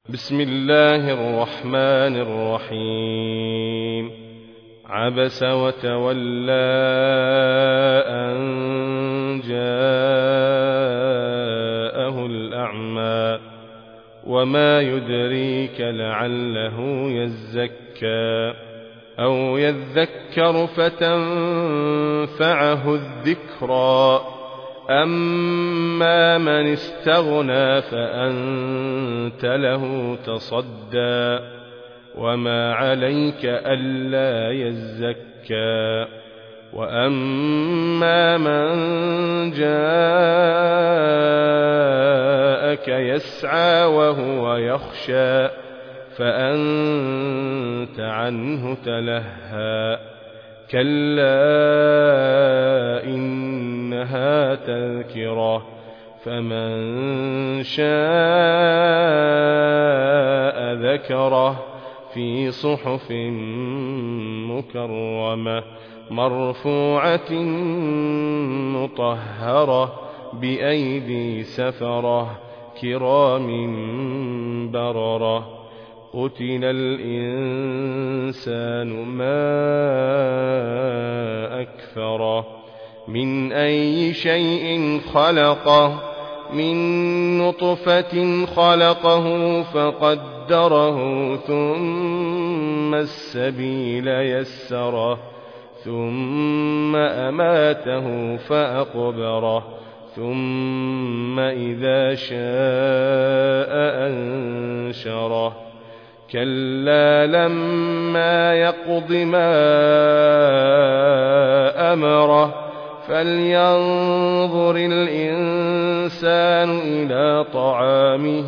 بسم الله الرحمن الرحيم. عبس وتولى أن جاءه الأعمى وما يدريك لعله يزكى أو يذكر فتنفعه الذكرى أما من استغنى فأنت له تصدى وما عليك ألا يزكى وأما من جاءك يسعى وهو يخشى فأنت عنه تلهى كلا إنها تذكرة فمن شاء ذكره في صحف مكرمة مرفوعة مطهرة بأيدي سفرة كرام بررة قتل الإنسان ما أكفره من أي شيء خلقه من نطفة خلقه فقدره ثم السبيل يسره ثم أماته فأقبره ثم إذا شاء أنشره كلا لما يقض ما أمره فلينظر الإنسان إلى طعامه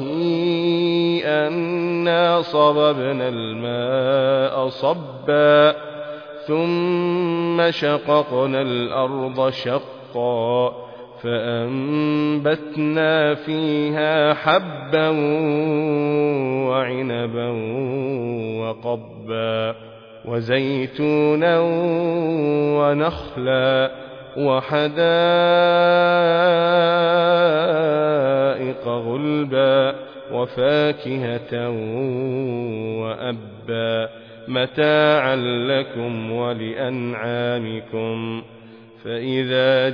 أنا صببنا الماء صبا ثم شققنا الأرض شقا فأنبتنا فيها حبا وعنبا وقضبا وزيتونا ونخلا وحدائق غلبا وفاكهة وأبا متاعا لكم ولأنعامكم فإذا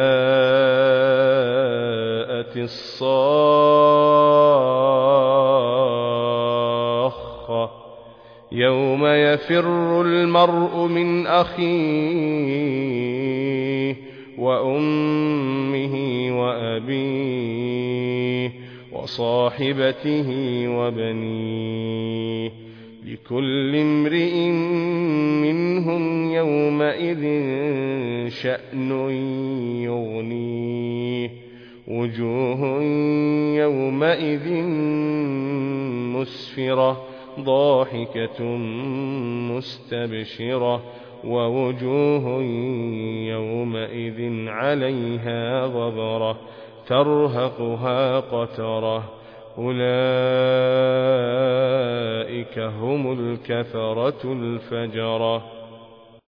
جاءت الصاخة يوم يفر المرء من أخيه وأمه وأبيه وصاحبته وبنيه لكل امرئ منهم يومئذ شأن يغنيه وجوه يومئذ مسفرة ضاحكة مستبشرة ووجوه يومئذ عليها غبرة ترهقها قترة أولئك هم الكفرة الفجرة.